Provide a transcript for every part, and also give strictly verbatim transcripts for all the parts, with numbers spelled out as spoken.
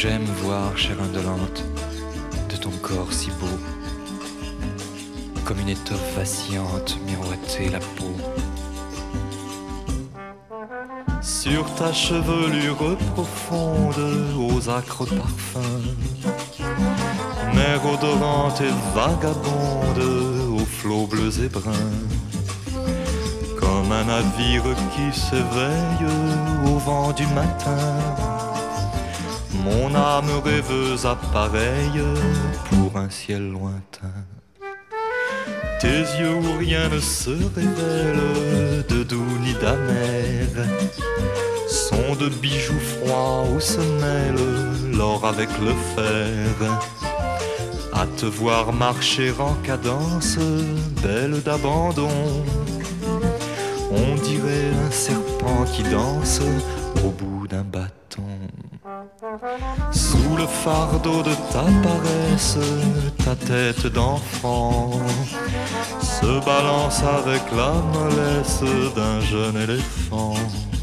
j'aime voir, chair indolente, de ton corps si beau, comme une étoffe vacillante miroiter la peau. Sur ta chevelure profonde, aux acres parfums, mer odorante et vagabonde, aux flots bleus et bruns, comme un navire qui s'éveille au vent du matin. Mon âme rêveuse appareille pour un ciel lointain. Tes yeux où rien ne se révèle, de doux ni d'amer, sont de bijoux froids où se mêle l'or avec le fer. À te voir marcher en cadence, belle d'abandon, on dirait un serpent qui danse au bout d'un bâton. Sous le fardeau de ta paresse, ta tête d'enfant se balance avec la mollesse d'un jeune éléphant.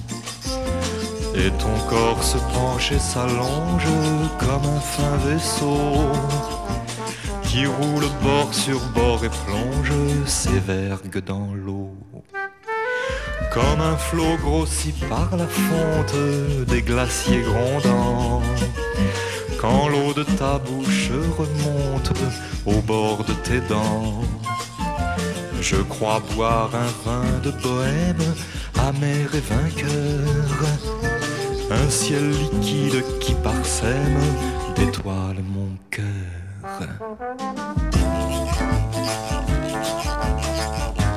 Et ton corps se penche et s'allonge comme un fin vaisseau qui roule bord sur bord et plonge ses vergues dans l'eau. Comme un flot grossi par la fonte des glaciers grondants, quand l'eau de ta bouche remonte au bord de tes dents. Je crois boire un vin de bohème, amer et vainqueur, un ciel liquide qui parsème d'étoiles mon cœur.